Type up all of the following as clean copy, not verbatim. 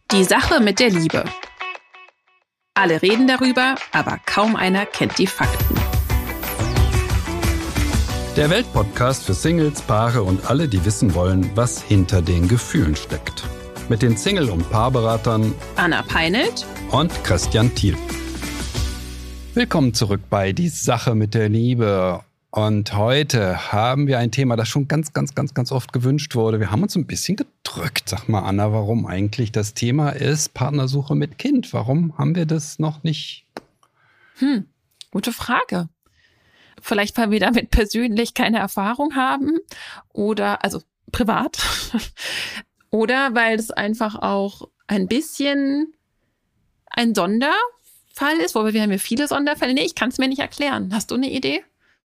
Die Sache mit der Liebe. Alle reden darüber, aber kaum einer kennt die Fakten. Der Weltpodcast für Singles, Paare und alle, die wissen wollen, was hinter den Gefühlen steckt. Mit den Single- und Paarberatern Anna Peinelt und Christian Thiel. Willkommen zurück bei Die Sache mit der Liebe. Und heute haben wir ein Thema, das schon ganz oft gewünscht wurde. Wir haben uns ein bisschen gedrückt. Sag mal, Anna, warum eigentlich? Das Thema ist Partnersuche mit Kind. Warum haben wir das noch nicht? Gute Frage. Vielleicht, weil wir damit persönlich keine Erfahrung haben oder, also privat, oder weil es einfach auch ein bisschen ein Sonderfall ist, wobei wir haben ja viele Sonderfälle. Nee, ich kann es mir nicht erklären. Hast du eine Idee?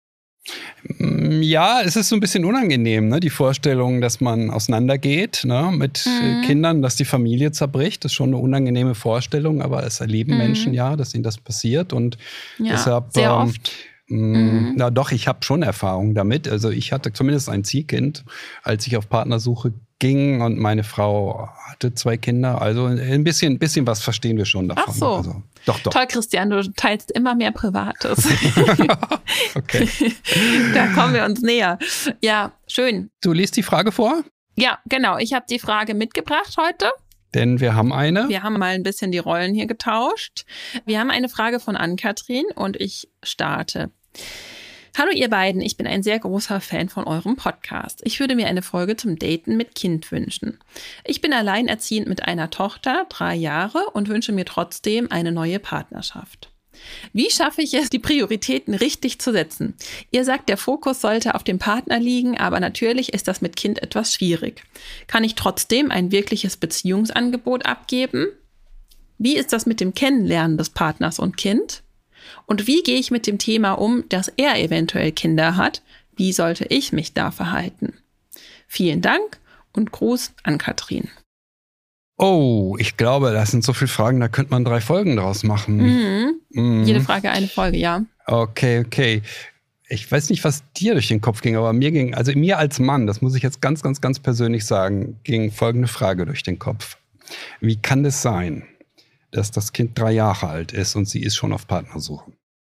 Ja, es ist so ein bisschen unangenehm, ne? Die Vorstellung, dass man auseinandergeht, ne? Mit Kindern, dass die Familie zerbricht. Das ist schon eine unangenehme Vorstellung, aber es erleben Menschen ja, dass ihnen das passiert. Und ja, deshalb, sehr oft. Na doch, ich habe schon Erfahrung damit. Also ich hatte zumindest ein Ziehkind, als ich auf Partnersuche ging, und meine Frau hatte 2 Kinder. Also ein bisschen was verstehen wir schon davon. Ach so. Also, doch. Toll, Christian, du teilst immer mehr Privates. Okay. Da kommen wir uns näher. Ja, schön. Du liest die Frage vor? Ja, genau. Ich habe die Frage mitgebracht heute. Denn wir haben eine. Wir haben mal ein bisschen die Rollen hier getauscht. Wir haben eine Frage von Ann-Kathrin und ich starte. Hallo ihr beiden, ich bin ein sehr großer Fan von eurem Podcast. Ich würde mir eine Folge zum Daten mit Kind wünschen. Ich bin alleinerziehend mit einer Tochter, 3 Jahre, und wünsche mir trotzdem eine neue Partnerschaft. Wie schaffe ich es, die Prioritäten richtig zu setzen? Ihr sagt, der Fokus sollte auf dem Partner liegen, aber natürlich ist das mit Kind etwas schwierig. Kann ich trotzdem ein wirkliches Beziehungsangebot abgeben? Wie ist das mit dem Kennenlernen des Partners und Kind? Und wie gehe ich mit dem Thema um, dass er eventuell Kinder hat? Wie sollte ich mich da verhalten? Vielen Dank und Gruß an Katrin. Oh, ich glaube, das sind so viele Fragen, da könnte man 3 Folgen draus machen. Jede Frage eine Folge, ja. Okay. Ich weiß nicht, was dir durch den Kopf ging, aber mir als Mann, das muss ich jetzt ganz persönlich sagen, ging folgende Frage durch den Kopf. Wie kann das sein, dass das Kind 3 Jahre alt ist und sie ist schon auf Partnersuche?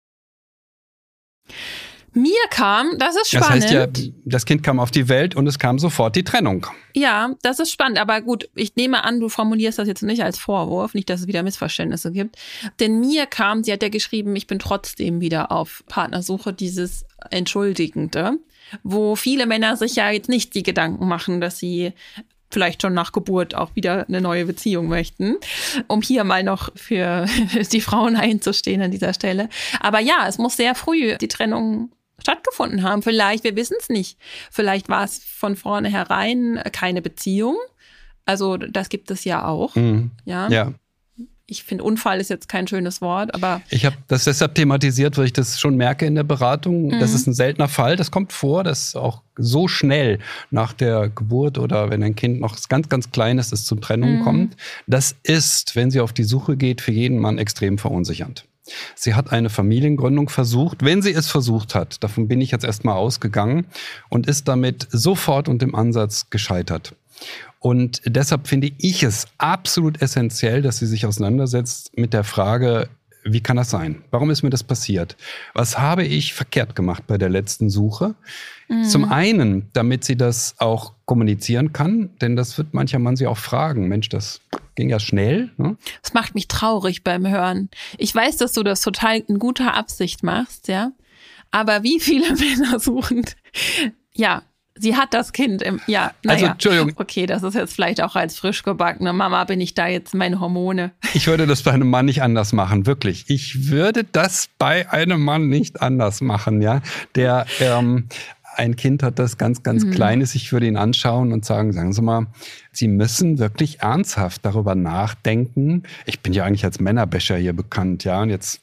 Mir kam, das ist spannend. Das heißt ja, das Kind kam auf die Welt und es kam sofort die Trennung. Ja, das ist spannend. Aber gut, ich nehme an, du formulierst das jetzt nicht als Vorwurf, nicht, dass es wieder Missverständnisse gibt. Denn mir kam, sie hat ja geschrieben, ich bin trotzdem wieder auf Partnersuche, dieses Entschuldigende, wo viele Männer sich ja jetzt nicht die Gedanken machen, dass sie vielleicht schon nach Geburt auch wieder eine neue Beziehung möchten, um hier mal noch für die Frauen einzustehen an dieser Stelle. Aber ja, es muss sehr früh die Trennung stattgefunden haben. Vielleicht, wir wissen es nicht. Vielleicht war es von vornherein keine Beziehung. Also das gibt es ja auch. Ja. Ich finde, Unfall ist jetzt kein schönes Wort, aber... Ich habe das deshalb thematisiert, weil ich das schon merke in der Beratung. Das ist ein seltener Fall. Das kommt vor, dass auch so schnell nach der Geburt oder wenn ein Kind noch ganz klein ist, es zur Trennung kommt. Das ist, wenn sie auf die Suche geht, für jeden Mann extrem verunsichernd. Sie hat eine Familiengründung versucht, wenn sie es versucht hat, davon bin ich jetzt erstmal ausgegangen, und ist damit sofort und im Ansatz gescheitert. Und deshalb finde ich es absolut essentiell, dass sie sich auseinandersetzt mit der Frage, wie kann das sein? Warum ist mir das passiert? Was habe ich verkehrt gemacht bei der letzten Suche? Zum einen, damit sie das auch kommunizieren kann, denn das wird mancher Mann sie auch fragen. Mensch, das ging ja schnell. Ne? Das macht mich traurig beim Hören. Ich weiß, dass du das total in guter Absicht machst, ja. Aber wie viele Männer suchen, ja, sie hat das Kind Also, Entschuldigung. Okay, das ist jetzt vielleicht auch als frisch gebackene Mama, bin ich da jetzt meine Hormone. Ich würde das bei einem Mann nicht anders machen, wirklich. Ich würde das bei einem Mann nicht anders machen, ja. Der ein Kind hat, das ganz klein ist. Ich würde ihn anschauen und sagen Sie mal, Sie müssen wirklich ernsthaft darüber nachdenken. Ich bin ja eigentlich als Männerbäscher hier bekannt, ja. Und jetzt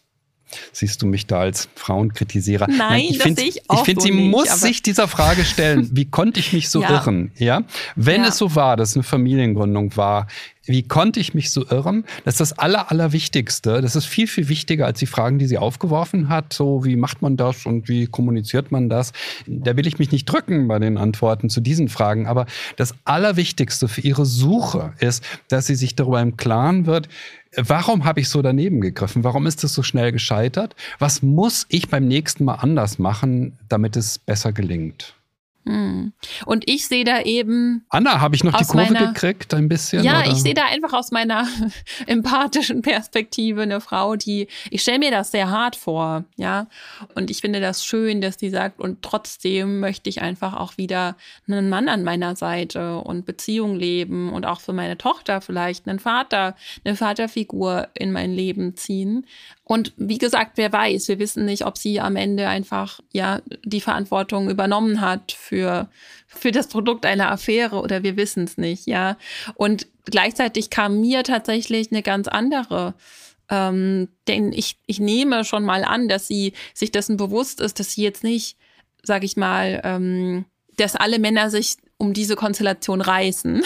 Siehst du mich da als Frauenkritisierer? Nein, ich das finde, sehe ich auch so sie nicht, muss aber sich dieser Frage stellen, wie konnte ich mich so irren? Ja? Wenn es so war, dass eine Familiengründung war, wie konnte ich mich so irren? Das ist das Allerwichtigste. Das ist viel, viel wichtiger als die Fragen, die sie aufgeworfen hat. So, wie macht man das und wie kommuniziert man das? Da will ich mich nicht drücken bei den Antworten zu diesen Fragen. Aber das Allerwichtigste für ihre Suche ist, dass sie sich darüber im Klaren wird, warum habe ich so daneben gegriffen? Warum ist es so schnell gescheitert? Was muss ich beim nächsten Mal anders machen, damit es besser gelingt? Und ich sehe da eben... Anna, habe ich noch die Kurve gekriegt ein bisschen? Ja, oder? Ich sehe da einfach aus meiner empathischen Perspektive eine Frau, ich stelle mir das sehr hart vor, ja. Und ich finde das schön, dass die sagt, und trotzdem möchte ich einfach auch wieder einen Mann an meiner Seite und Beziehung leben und auch für meine Tochter vielleicht einen Vater, eine Vaterfigur in mein Leben ziehen. Und wie gesagt, wer weiß, wir wissen nicht, ob sie am Ende einfach die Verantwortung übernommen hat für das Produkt einer Affäre oder wir wissen es nicht, ja. Und gleichzeitig kam mir tatsächlich eine ganz andere, denn ich nehme schon mal an, dass sie sich dessen bewusst ist, dass sie jetzt nicht, sage ich mal, dass alle Männer sich um diese Konstellation reißen.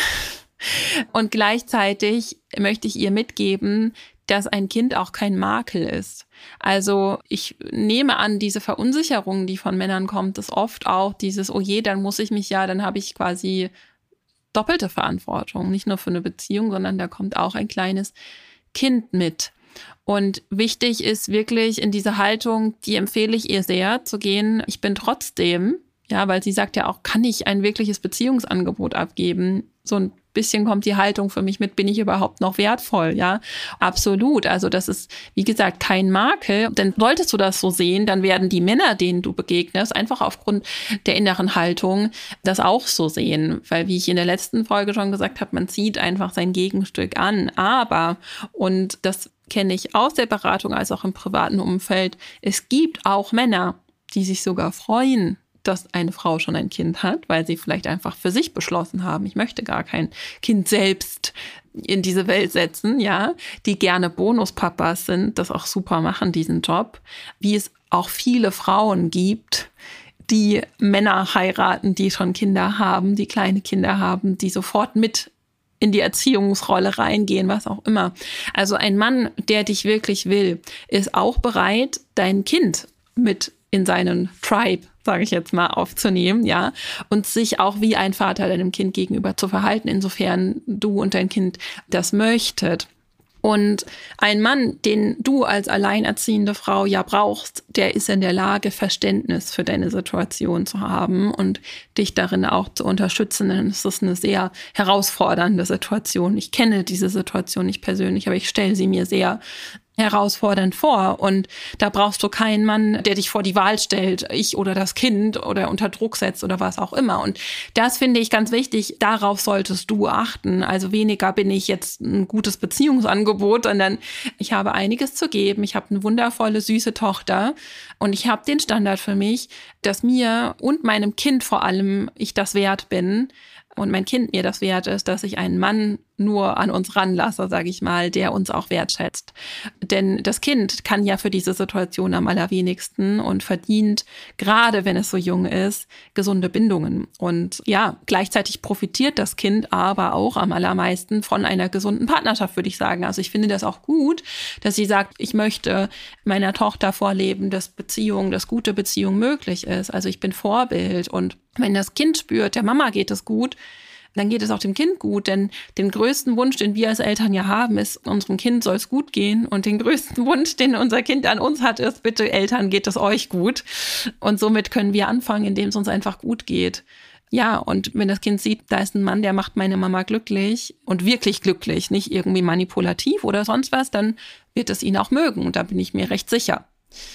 Und gleichzeitig möchte ich ihr mitgeben, dass ein Kind auch kein Makel ist. Also ich nehme an, diese Verunsicherung, die von Männern kommt, ist oft auch dieses, oh je, dann habe ich quasi doppelte Verantwortung. Nicht nur für eine Beziehung, sondern da kommt auch ein kleines Kind mit. Und wichtig ist wirklich in diese Haltung, die empfehle ich ihr sehr, zu gehen, ich bin trotzdem, weil sie sagt ja auch, kann ich ein wirkliches Beziehungsangebot abgeben? So ein bisschen kommt die Haltung für mich mit, bin ich überhaupt noch wertvoll, ja? Absolut. Also das ist, wie gesagt, kein Makel. Denn solltest du das so sehen, dann werden die Männer, denen du begegnest, einfach aufgrund der inneren Haltung das auch so sehen. Weil, wie ich in der letzten Folge schon gesagt habe, man zieht einfach sein Gegenstück an. Aber, und das kenne ich aus der Beratung als auch im privaten Umfeld, es gibt auch Männer, die sich sogar freuen, dass eine Frau schon ein Kind hat, weil sie vielleicht einfach für sich beschlossen haben, ich möchte gar kein Kind selbst in diese Welt setzen, die gerne Bonuspapas sind, das auch super machen, diesen Job, wie es auch viele Frauen gibt, die Männer heiraten, die schon Kinder haben, die kleine Kinder haben, die sofort mit in die Erziehungsrolle reingehen, was auch immer. Also ein Mann, der dich wirklich will, ist auch bereit, dein Kind mit in seinen Tribe, sage ich jetzt mal, aufzunehmen, und sich auch wie ein Vater deinem Kind gegenüber zu verhalten, insofern du und dein Kind das möchtet. Und ein Mann, den du als alleinerziehende Frau brauchst, der ist in der Lage, Verständnis für deine Situation zu haben und dich darin auch zu unterstützen. Denn es ist eine sehr herausfordernde Situation. Ich kenne diese Situation nicht persönlich, aber ich stelle sie mir sehr herausfordernd vor. Und da brauchst du keinen Mann, der dich vor die Wahl stellt, ich oder das Kind oder unter Druck setzt oder was auch immer. Und das finde ich ganz wichtig. Darauf solltest du achten. Also weniger bin ich jetzt ein gutes Beziehungsangebot, sondern ich habe einiges zu geben. Ich habe eine wundervolle, süße Tochter und ich habe den Standard für mich, dass mir und meinem Kind vor allem ich das wert bin, und mein Kind mir das wert ist, dass ich einen Mann nur an uns ranlasse, sage ich mal, der uns auch wertschätzt. Denn das Kind kann ja für diese Situation am allerwenigsten und verdient, gerade wenn es so jung ist, gesunde Bindungen. Und gleichzeitig profitiert das Kind aber auch am allermeisten von einer gesunden Partnerschaft, würde ich sagen. Also ich finde das auch gut, dass sie sagt, ich möchte meiner Tochter vorleben, dass gute Beziehung möglich ist. Also ich bin Vorbild und wenn das Kind spürt, der Mama geht es gut, dann geht es auch dem Kind gut. Denn den größten Wunsch, den wir als Eltern haben, ist, unserem Kind soll es gut gehen. Und den größten Wunsch, den unser Kind an uns hat, ist, bitte Eltern, geht es euch gut. Und somit können wir anfangen, indem es uns einfach gut geht. Ja, und wenn das Kind sieht, da ist ein Mann, der macht meine Mama glücklich und wirklich glücklich, nicht irgendwie manipulativ oder sonst was, dann wird es ihn auch mögen. Und da bin ich mir recht sicher.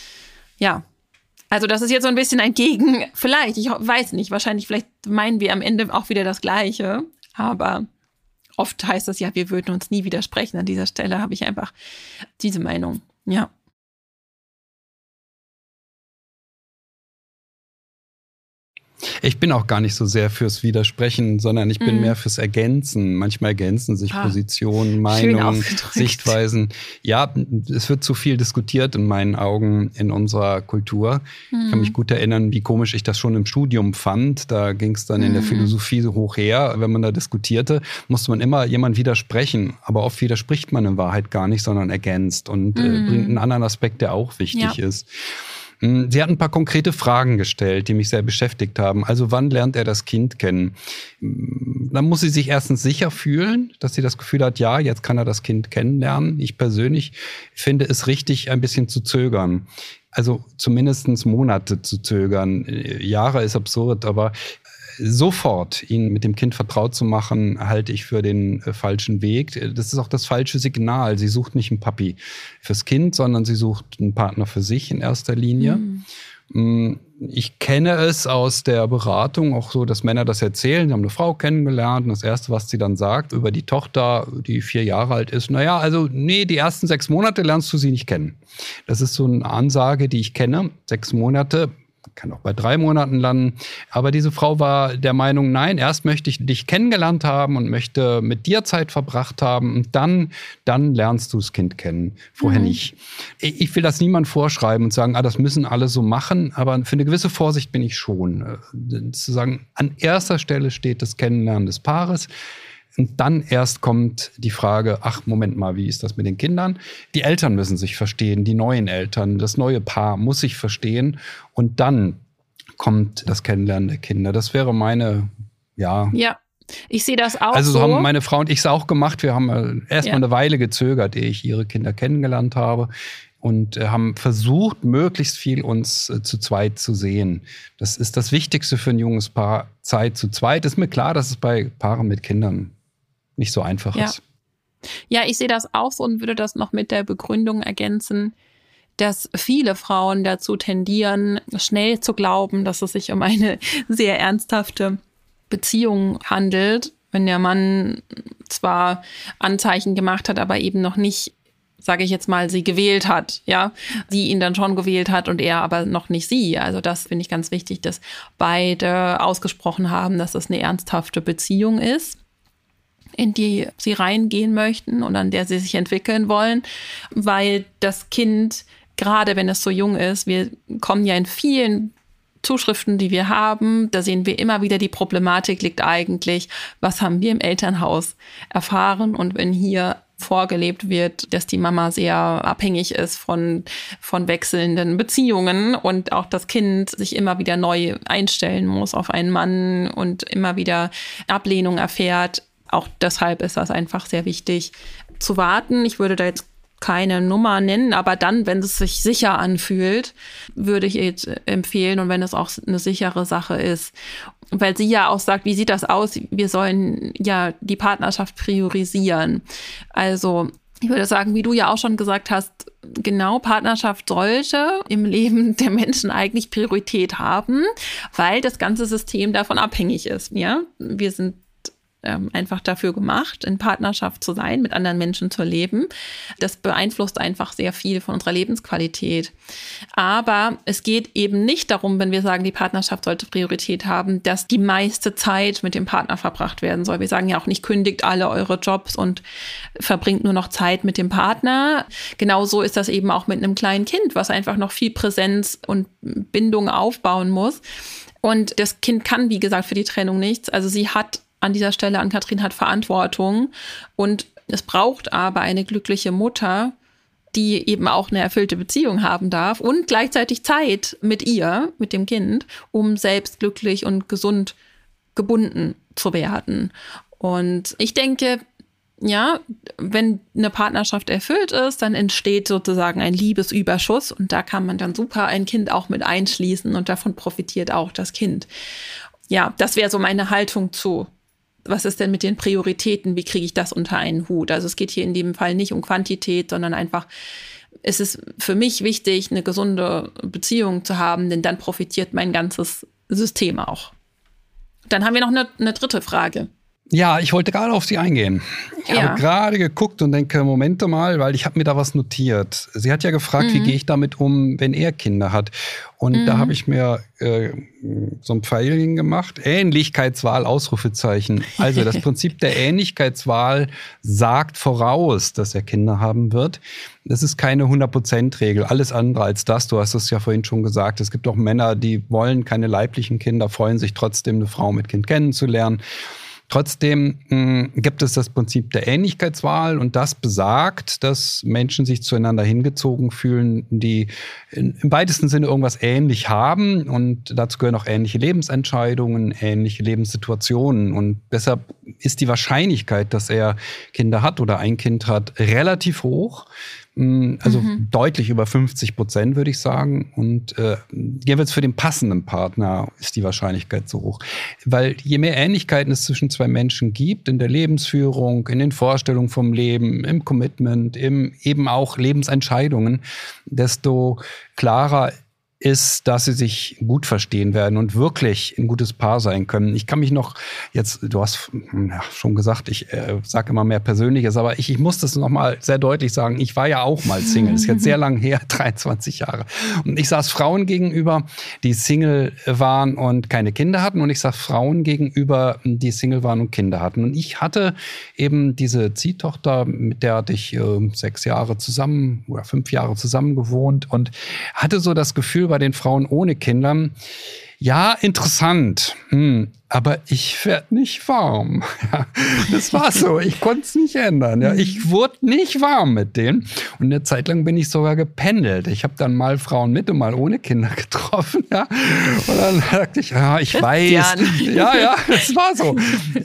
Ja. Also das ist jetzt so ein bisschen ein vielleicht, ich weiß nicht, vielleicht meinen wir am Ende auch wieder das Gleiche, aber oft heißt es wir würden uns nie widersprechen. An dieser Stelle habe ich einfach diese Meinung, Ich bin auch gar nicht so sehr fürs Widersprechen, sondern ich bin mehr fürs Ergänzen. Manchmal ergänzen sich Positionen, Meinungen, Sichtweisen. Ja, es wird zu viel diskutiert in meinen Augen in unserer Kultur. Ich kann mich gut erinnern, wie komisch ich das schon im Studium fand. Da ging es dann in der Philosophie so hoch her. Wenn man da diskutierte, musste man immer jemand widersprechen. Aber oft widerspricht man in Wahrheit gar nicht, sondern ergänzt und bringt einen anderen Aspekt, der auch wichtig ist. Sie hat ein paar konkrete Fragen gestellt, die mich sehr beschäftigt haben. Also wann lernt er das Kind kennen? Dann muss sie sich erstens sicher fühlen, dass sie das Gefühl hat, ja, jetzt kann er das Kind kennenlernen. Ich persönlich finde es richtig, ein bisschen zu zögern. Also zumindest Monate zu zögern. Jahre ist absurd, aber sofort ihn mit dem Kind vertraut zu machen, halte ich für den falschen Weg. Das ist auch das falsche Signal. Sie sucht nicht einen Papi fürs Kind, sondern sie sucht einen Partner für sich in erster Linie. Ich kenne es aus der Beratung auch so, dass Männer das erzählen. Sie haben eine Frau kennengelernt und das Erste, was sie dann sagt über die Tochter, die 4 Jahre alt ist, die ersten 6 Monate lernst du sie nicht kennen. Das ist so eine Ansage, die ich kenne. 6 Monate, kann auch bei 3 Monaten landen. Aber diese Frau war der Meinung, nein, erst möchte ich dich kennengelernt haben und möchte mit dir Zeit verbracht haben und dann lernst du das Kind kennen. Vorher nicht. Ich will das niemand vorschreiben und sagen, das müssen alle so machen, aber für eine gewisse Vorsicht bin ich schon. Zu sagen, an erster Stelle steht das Kennenlernen des Paares. Und dann erst kommt die Frage, Moment mal, wie ist das mit den Kindern? Die Eltern müssen sich verstehen, die neuen Eltern, das neue Paar muss sich verstehen. Und dann kommt das Kennenlernen der Kinder. Das wäre meine, Ja, ich sehe das auch so. Also so haben meine Frau und ich es auch gemacht. Wir haben erst mal eine Weile gezögert, ehe ich ihre Kinder kennengelernt habe. Und haben versucht, möglichst viel uns zu zweit zu sehen. Das ist das Wichtigste für ein junges Paar, Zeit zu zweit. Ist mir klar, dass es bei Paaren mit Kindern nicht so einfach ist. Ja, ich sehe das auch so und würde das noch mit der Begründung ergänzen, dass viele Frauen dazu tendieren, schnell zu glauben, dass es sich um eine sehr ernsthafte Beziehung handelt, wenn der Mann zwar Anzeichen gemacht hat, aber eben noch nicht, sage ich jetzt mal, sie gewählt hat, sie ihn dann schon gewählt hat und er aber noch nicht sie. Also das finde ich ganz wichtig, dass beide ausgesprochen haben, dass es eine ernsthafte Beziehung ist, in die sie reingehen möchten und an der sie sich entwickeln wollen, weil das Kind, gerade wenn es so jung ist, wir kommen ja in vielen Zuschriften, die wir haben, da sehen wir immer wieder, die Problematik liegt eigentlich, was haben wir im Elternhaus erfahren und wenn hier vorgelebt wird, dass die Mama sehr abhängig ist von wechselnden Beziehungen und auch das Kind sich immer wieder neu einstellen muss auf einen Mann und immer wieder Ablehnung erfährt. Auch deshalb ist das einfach sehr wichtig zu warten. Ich würde da jetzt keine Nummer nennen, aber dann, wenn es sich sicher anfühlt, würde ich jetzt empfehlen und wenn es auch eine sichere Sache ist. Weil sie ja auch sagt, wie sieht das aus? Wir sollen ja die Partnerschaft priorisieren. Also ich würde sagen, wie du ja auch schon gesagt hast, genau, Partnerschaft sollte im Leben der Menschen eigentlich Priorität haben, weil das ganze System davon abhängig ist. Ja, wir sind einfach dafür gemacht, in Partnerschaft zu sein, mit anderen Menschen zu leben. Das beeinflusst einfach sehr viel von unserer Lebensqualität. Aber es geht eben nicht darum, wenn wir sagen, die Partnerschaft sollte Priorität haben, dass die meiste Zeit mit dem Partner verbracht werden soll. Wir sagen ja auch nicht, kündigt alle eure Jobs und verbringt nur noch Zeit mit dem Partner. Genauso ist das eben auch mit einem kleinen Kind, was einfach noch viel Präsenz und Bindung aufbauen muss. Und das Kind kann, wie gesagt, für die Trennung nichts. Also sie hat an dieser Stelle, Ann-Kathrin hat Verantwortung und es braucht aber eine glückliche Mutter, die eben auch eine erfüllte Beziehung haben darf und gleichzeitig Zeit mit ihr, mit dem Kind, um selbst glücklich und gesund gebunden zu werden. Und ich denke, ja, wenn eine Partnerschaft erfüllt ist, dann entsteht sozusagen ein Liebesüberschuss und da kann man dann super ein Kind auch mit einschließen und davon profitiert auch das Kind. Ja, das wäre so meine Haltung zu. Was ist denn mit den Prioritäten? Wie kriege ich das unter einen Hut? Also es geht hier in dem Fall nicht um Quantität, sondern einfach, es ist für mich wichtig, eine gesunde Beziehung zu haben, denn dann profitiert mein ganzes System auch. Dann haben wir noch eine dritte Frage. Ja, ich wollte gerade auf sie eingehen. Ich habe gerade geguckt und denke, Moment mal, weil ich habe mir da was notiert. Sie hat ja gefragt, wie gehe ich damit um, wenn er Kinder hat. Und da habe ich mir so ein Pfeilchen gemacht. Ähnlichkeitswahl, Ausrufezeichen. Also das Prinzip der Ähnlichkeitswahl sagt voraus, dass er Kinder haben wird. Das ist keine 100%-Regel. Alles andere als das. Du hast es ja vorhin schon gesagt. Es gibt auch Männer, die wollen keine leiblichen Kinder, freuen sich trotzdem, eine Frau mit Kind kennenzulernen. Trotzdem gibt es das Prinzip der Ähnlichkeitswahl und das besagt, dass Menschen sich zueinander hingezogen fühlen, die im weitesten Sinne irgendwas ähnlich haben und dazu gehören auch ähnliche Lebensentscheidungen, ähnliche Lebenssituationen und deshalb ist die Wahrscheinlichkeit, dass er Kinder hat oder ein Kind hat, relativ hoch. Also deutlich über 50%, würde ich sagen. Und jeweils für den passenden Partner ist die Wahrscheinlichkeit so hoch. Weil je mehr Ähnlichkeiten es zwischen zwei Menschen gibt, in der Lebensführung, in den Vorstellungen vom Leben, im Commitment, im eben auch Lebensentscheidungen, desto klarer ist, dass sie sich gut verstehen werden und wirklich ein gutes Paar sein können. Ich kann mich noch jetzt, du hast schon gesagt, ich sage immer mehr Persönliches, aber ich muss das noch mal sehr deutlich sagen. Ich war ja auch mal Single. Das ist jetzt sehr lang her, 23 Jahre. Und ich saß Frauen gegenüber, die Single waren und keine Kinder hatten. Und ich saß Frauen gegenüber, die Single waren und Kinder hatten. Und ich hatte eben diese Ziehtochter, mit der hatte ich 6 Jahre zusammen oder 5 Jahre zusammen gewohnt und hatte so das Gefühl, bei den Frauen ohne Kindern, ja, interessant, aber ich werde nicht warm. Ja, das war so, ich konnte es nicht ändern. Ja. Ich wurde nicht warm mit denen. Und eine Zeit lang bin ich sogar gependelt. Ich habe dann mal Frauen mit und mal ohne Kinder getroffen. Ja. Und dann dachte ich, ja, ich weiß. Ja, das war so.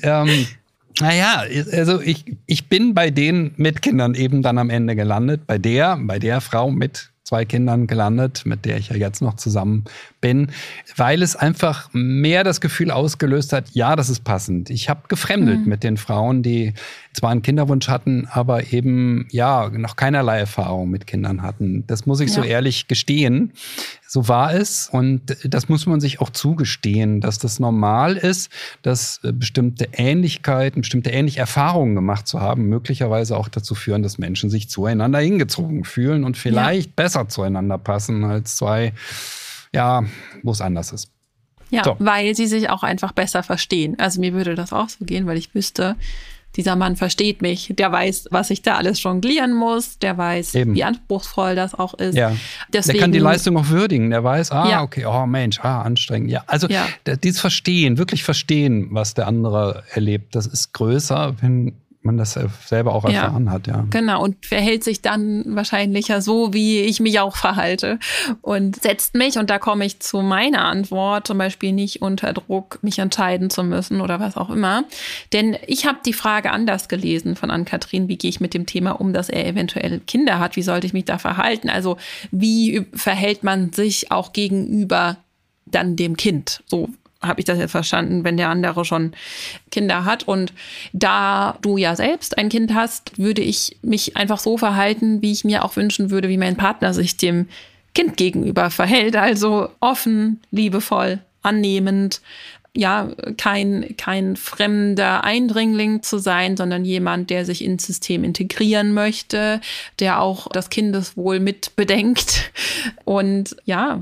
Naja, also ich bin bei denen mit Kindern eben dann am Ende gelandet. Bei der Frau mit 2 Kindern gelandet, mit der ich ja jetzt noch zusammen bin, weil es einfach mehr das Gefühl ausgelöst hat, ja, das ist passend. Ich habe gefremdelt mit den Frauen, die zwar einen Kinderwunsch hatten, aber eben ja noch keinerlei Erfahrung mit Kindern hatten. Das muss ich so ehrlich gestehen. So war es und das muss man sich auch zugestehen, dass das normal ist, dass bestimmte Ähnlichkeiten, bestimmte ähnliche Erfahrungen gemacht zu haben, möglicherweise auch dazu führen, dass Menschen sich zueinander hingezogen fühlen und vielleicht besser zueinander passen als 2, ja, wo es anders ist. Ja, so. Weil sie sich auch einfach besser verstehen. Also mir würde das auch so gehen, weil ich wüsste, dieser Mann versteht mich, der weiß, was ich da alles jonglieren muss, der weiß, wie anspruchsvoll das auch ist. Ja. Deswegen, der kann die Leistung auch würdigen, der weiß, okay, oh Mensch, anstrengend. Ja, also dieses Verstehen, wirklich verstehen, was der andere erlebt, das ist größer, wenn man das selber auch erfahren hat, ja. Genau, und verhält sich dann wahrscheinlich ja so, wie ich mich auch verhalte und setzt mich, und da komme ich zu meiner Antwort, zum Beispiel nicht unter Druck, mich entscheiden zu müssen oder was auch immer. Denn ich habe die Frage anders gelesen von Ann-Kathrin, wie gehe ich mit dem Thema um, dass er eventuell Kinder hat, wie sollte ich mich da verhalten? Also wie verhält man sich auch gegenüber dann dem Kind? So habe ich das jetzt verstanden, wenn der andere schon Kinder hat. Und da du ja selbst ein Kind hast, würde ich mich einfach so verhalten, wie ich mir auch wünschen würde, wie mein Partner sich dem Kind gegenüber verhält. Also offen, liebevoll, annehmend, ja, kein fremder Eindringling zu sein, sondern jemand, der sich ins System integrieren möchte, der auch das Kindeswohl mit bedenkt. Und ja,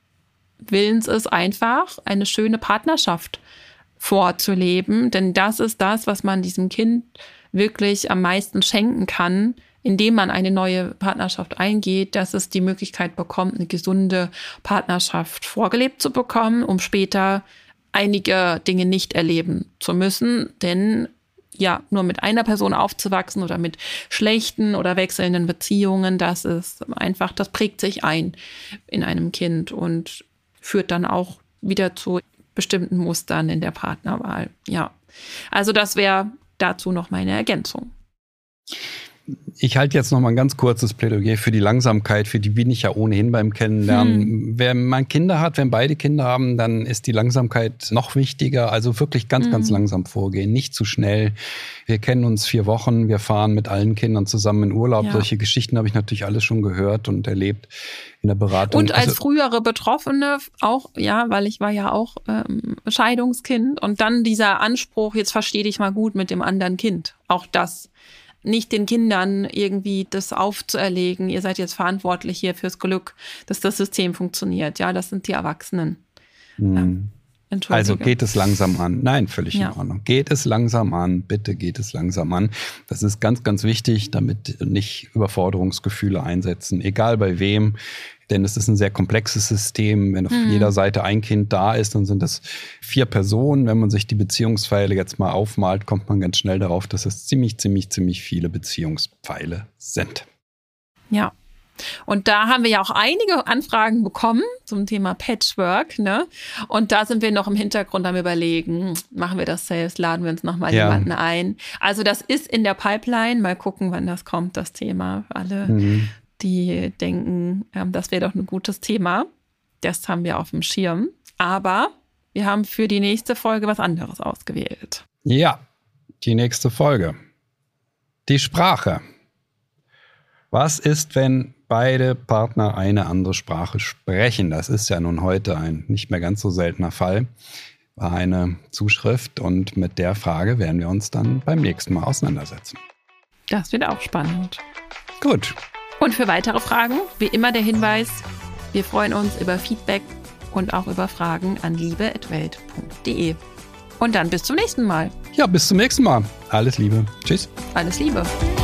willens ist einfach, eine schöne Partnerschaft vorzuleben. Denn das ist das, was man diesem Kind wirklich am meisten schenken kann, indem man eine neue Partnerschaft eingeht, dass es die Möglichkeit bekommt, eine gesunde Partnerschaft vorgelebt zu bekommen, um später einige Dinge nicht erleben zu müssen. Denn ja, nur mit einer Person aufzuwachsen oder mit schlechten oder wechselnden Beziehungen, das ist einfach, das prägt sich ein in einem Kind und führt dann auch wieder zu bestimmten Mustern in der Partnerwahl. Ja, also das wäre dazu noch meine Ergänzung. Ich halte jetzt noch mal ein ganz kurzes Plädoyer für die Langsamkeit, für die bin ich ja ohnehin beim Kennenlernen. Wenn man Kinder hat, wenn beide Kinder haben, dann ist die Langsamkeit noch wichtiger. Also wirklich ganz, ganz langsam vorgehen, nicht zu schnell. Wir kennen uns 4 Wochen, wir fahren mit allen Kindern zusammen in Urlaub. Ja. Solche Geschichten habe ich natürlich alles schon gehört und erlebt in der Beratung. Und als frühere Betroffene auch, ja, weil ich war ja auch Scheidungskind und dann dieser Anspruch, jetzt versteh dich mal gut mit dem anderen Kind. Auch das. Nicht den Kindern irgendwie das aufzuerlegen, ihr seid jetzt verantwortlich hier fürs Glück, dass das System funktioniert. Ja, das sind die Erwachsenen. Also geht es langsam an. Nein, völlig in Ordnung. Geht es langsam an, bitte geht es langsam an. Das ist ganz, ganz wichtig, damit nicht Überforderungsgefühle einsetzen, egal bei wem. Denn es ist ein sehr komplexes System. Wenn auf jeder Seite ein Kind da ist, dann sind das 4 Personen. Wenn man sich die Beziehungspfeile jetzt mal aufmalt, kommt man ganz schnell darauf, dass es ziemlich viele Beziehungspfeile sind. Ja. Und da haben wir ja auch einige Anfragen bekommen zum Thema Patchwork, ne? Und da sind wir noch im Hintergrund am Überlegen, machen wir das selbst, laden wir uns nochmal jemanden ein. Also das ist in der Pipeline. Mal gucken, wann das kommt, das Thema. Alle die denken, das wäre doch ein gutes Thema. Das haben wir auf dem Schirm. Aber wir haben für die nächste Folge was anderes ausgewählt. Ja, die nächste Folge. Die Sprache. Was ist, wenn beide Partner eine andere Sprache sprechen? Das ist ja nun heute ein nicht mehr ganz so seltener Fall. War eine Zuschrift und mit der Frage werden wir uns dann beim nächsten Mal auseinandersetzen. Das wird auch spannend. Gut. Und für weitere Fragen, wie immer der Hinweis, wir freuen uns über Feedback und auch über Fragen an liebe@welt.de. Und dann bis zum nächsten Mal. Ja, bis zum nächsten Mal. Alles Liebe. Tschüss. Alles Liebe.